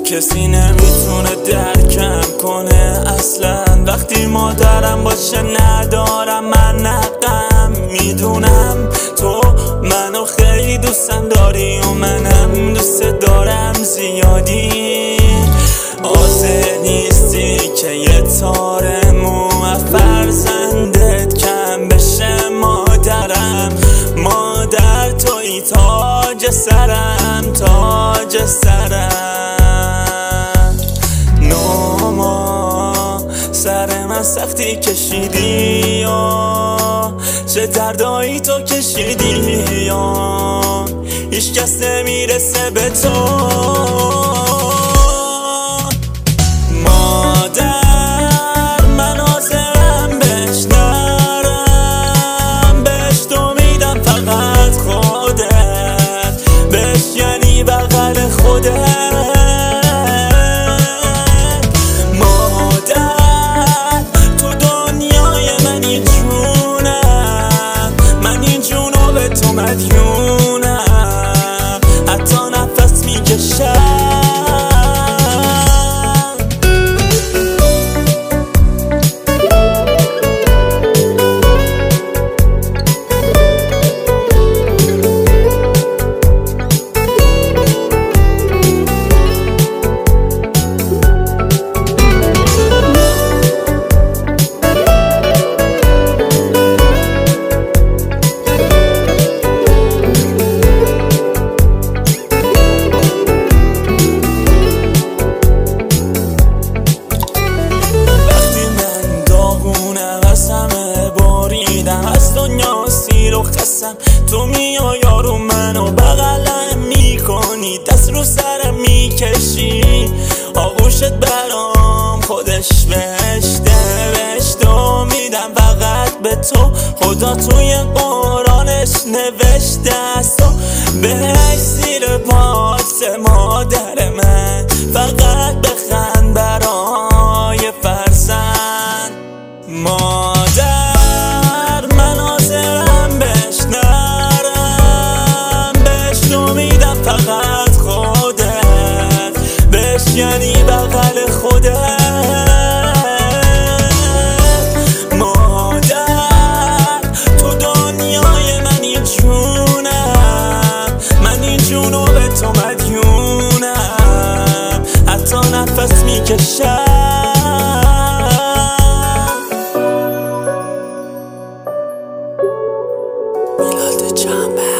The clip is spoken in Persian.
کسی نمیتونه درکم کنه اصلا. وقتی مادرم باشه ندارم من حقم. میدونم تو منو خیلی دوستم داری و منم دوست دارم زیادی. حاضر نیستی که یه تار مو فرزندت کم بشه مادرم. مادر توی تاج سرم، تاج سرم. نوما سر من سختی کشیدی یا چه دردایی تو کشیدی یا هیچ کس نمیرسه به تو. مادر تو دنیای منی جونم، من این جونو به تو مدیونم، حتی نفس میکشم. از دنیا سیر و خستم، تو میای یارو منو بغلم میکنی، دست رو سرم میکشی، آغوشت برام خودش بهشته. بهشتو میدم فقط به تو، خدا توی قرآنش نوشته است و بهش زیر پاس مادر من. فقط بخند برای فرزند. مادر یعنی بغل خودت. مادر تو دنیای منی جونم، من این جونو به تو مدیونم، حتی نفس میکشم. میلاد جنبه